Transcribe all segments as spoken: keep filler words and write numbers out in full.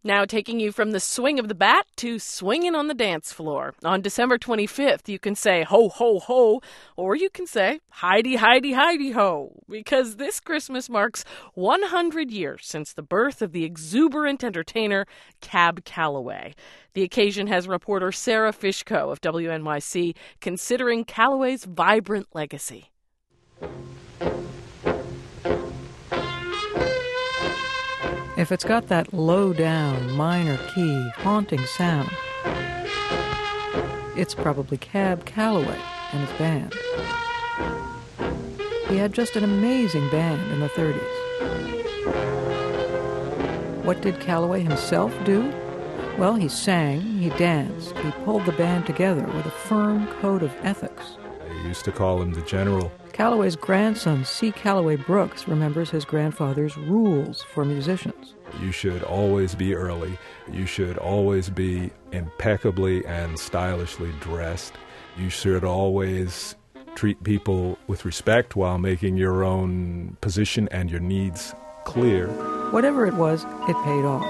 Now taking you from the swing of the bat to swinging on the dance floor. On December twenty-fifth, you can say ho, ho, ho, or you can say Heidi, Heidi, Heidi, ho, because this Christmas marks one hundred years since the birth of the exuberant entertainer Cab Calloway. The occasion has reporter Sarah Fishko of W N Y C considering Calloway's vibrant legacy. If it's got that low-down, minor key, haunting sound, it's probably Cab Calloway and his band. He had just an amazing band in the thirties. What did Calloway himself do? Well, he sang, he danced, he pulled the band together with a firm code of ethics. They used to call him the General. Calloway's grandson, C. Calloway Brooks, remembers his grandfather's rules for musicians. You should always be early. You should always be impeccably and stylishly dressed. You should always treat people with respect while making your own position and your needs clear. Whatever it was, it paid off.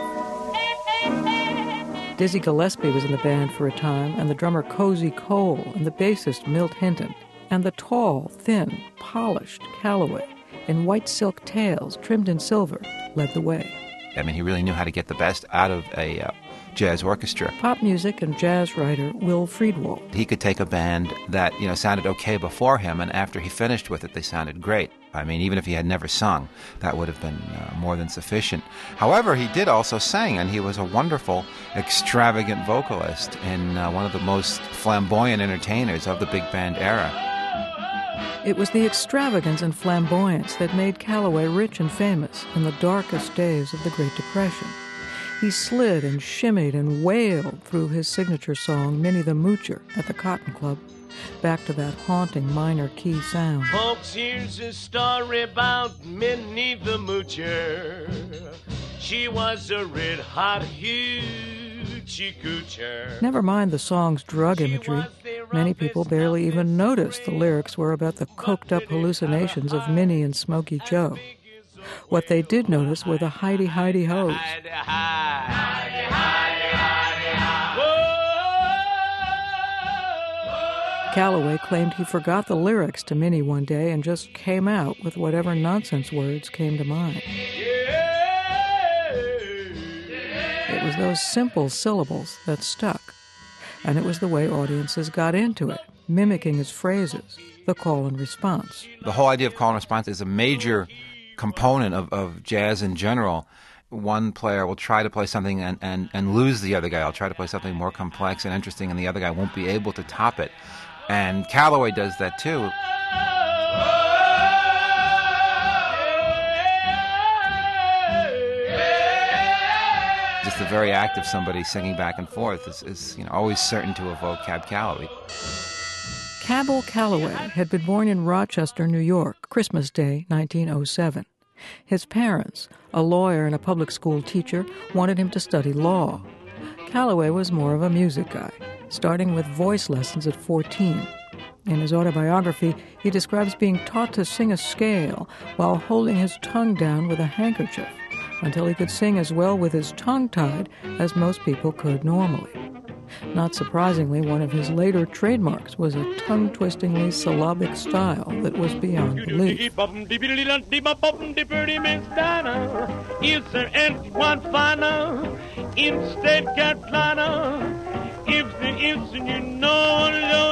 Dizzy Gillespie was in the band for a time, and the drummer Cozy Cole, and the bassist Milt Hinton, and the tall, thin, polished Calloway in white silk tails trimmed in silver led the way. I mean, he really knew how to get the best out of a uh, jazz orchestra. Pop music and jazz writer Will Friedwald. He could take a band that, you know, sounded okay before him, and after he finished with it, they sounded great. I mean, even if he had never sung, that would have been uh, more than sufficient. However, he did also sing, and he was a wonderful, extravagant vocalist and uh, one of the most flamboyant entertainers of the big band era. It was the extravagance and flamboyance that made Calloway rich and famous in the darkest days of the Great Depression. He slid and shimmied and wailed through his signature song, Minnie the Moocher, at the Cotton Club, back to that haunting minor key sound. Folks, here's a story about Minnie the Moocher. She was a red-hot hoochie coocher. Never mind the song's drug imagery. Many people barely even noticed the lyrics were about the coked-up hallucinations of Minnie and Smokey Joe. What they did notice were the Heidi Heidi Hoes. Calloway claimed he forgot the lyrics to Minnie one day and just came out with whatever nonsense words came to mind. It was those simple syllables that stuck, and it was the way audiences got into it, mimicking his phrases, the call and response. The whole idea of call and response is a major component of, of jazz in general. One player will try to play something and, and, and lose the other guy. I'll try to play something more complex and interesting, and the other guy won't be able to top it. And Calloway does that too. Just the very act of somebody singing back and forth is, is you know, always certain to evoke Cab Calloway. Cabell Calloway had been born in Rochester, New York, Christmas Day, nineteen oh seven. His parents, a lawyer and a public school teacher, wanted him to study law. Calloway was more of a music guy, starting with voice lessons at fourteen. In his autobiography, he describes being taught to sing a scale while holding his tongue down with a handkerchief until he could sing as well with his tongue tied as most people could normally. Not surprisingly, one of his later trademarks was a tongue-twistingly syllabic style that was beyond belief. Is there anyone finer in State Carolina? If there is, you know,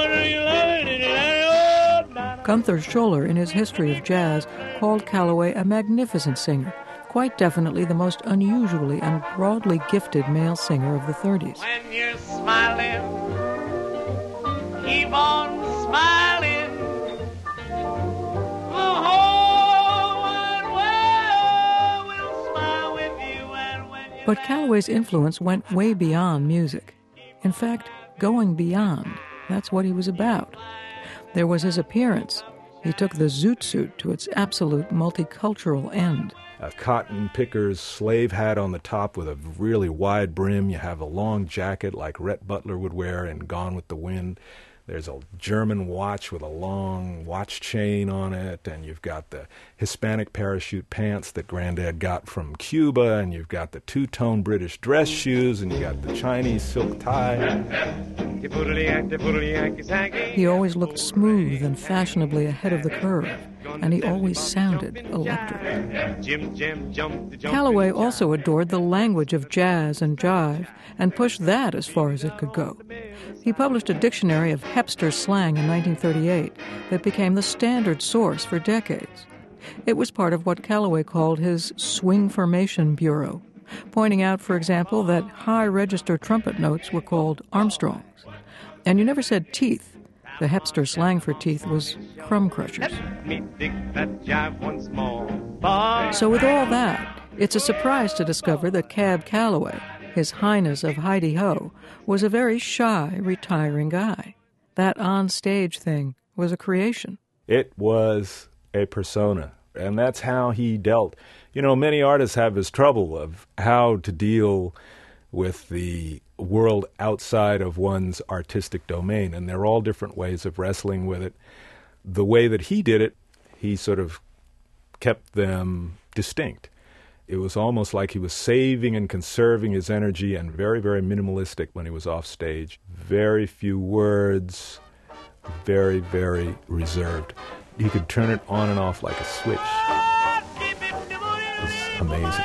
Gunther Schuller, in his History of Jazz, called Calloway a magnificent singer, quite definitely the most unusually and broadly gifted male singer of the thirties. When you're smiling, keep on smiling. The whole wide world will smile with you. And when you But Calloway's influence went way beyond music. In fact, going beyond, that's what he was about. There was his appearance. He took the zoot suit to its absolute multicultural end. A cotton picker's slave hat on the top with a really wide brim. You have a long jacket like Rhett Butler would wear in Gone with the Wind. There's a German watch with a long watch chain on it, and you've got the Hispanic parachute pants that Granddad got from Cuba, and you've got the two-tone British dress shoes, and you got the Chinese silk tie. He always looked smooth and fashionably ahead of the curve, and he always sounded electric. Calloway also adored the language of jazz and jive and pushed that as far as it could go. He published a dictionary of hipster slang in nineteen thirty-eight that became the standard source for decades. It was part of what Calloway called his swing-formation bureau, pointing out, for example, that high-register trumpet notes were called Armstrongs. And you never said teeth. The hipster slang for teeth was crumb crushers. So with all that, it's a surprise to discover that Cab Calloway, His Highness of Heidi-Ho, was a very shy, retiring guy. That on-stage thing was a creation. It was a persona, and that's how he dealt. You know, many artists have this trouble of how to deal with the world outside of one's artistic domain, and there are all different ways of wrestling with it. The way that he did it, he sort of kept them distinct. It was almost like he was saving and conserving his energy, and very, very minimalistic when he was off stage. Very few words, very, very reserved. He could turn it on and off like a switch. It was amazing.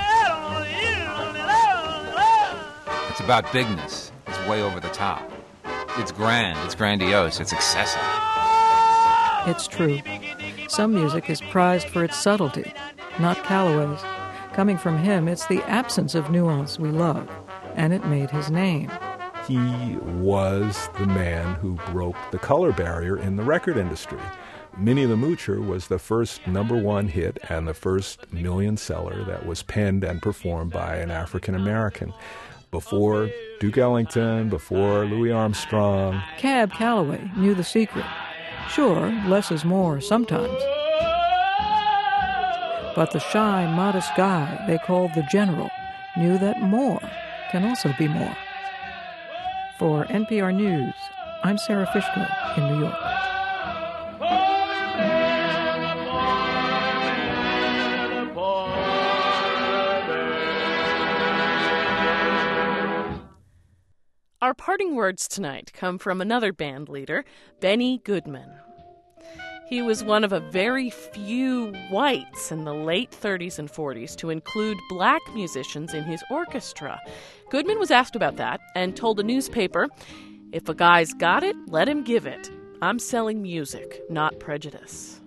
It's about bigness. It's way over the top. It's grand. It's grandiose. It's excessive. It's true. Some music is prized for its subtlety, not Calloway's. Coming from him, it's the absence of nuance we love, and it made his name. He was the man who broke the color barrier in the record industry. Minnie the Moocher was the first number one hit and the first million seller that was penned and performed by an African American. Before Duke Ellington, before Louis Armstrong. Cab Calloway knew the secret. Sure, less is more sometimes. But the shy, modest guy they called the General knew that more can also be more. For N P R News, I'm Sarah Fishman in New York. Our parting words tonight come from another band leader, Benny Goodman. He was one of a very few whites in the late thirties and forties to include black musicians in his orchestra. Goodman was asked about that and told a newspaper, "If a guy's got it, let him give it. I'm selling music, not prejudice."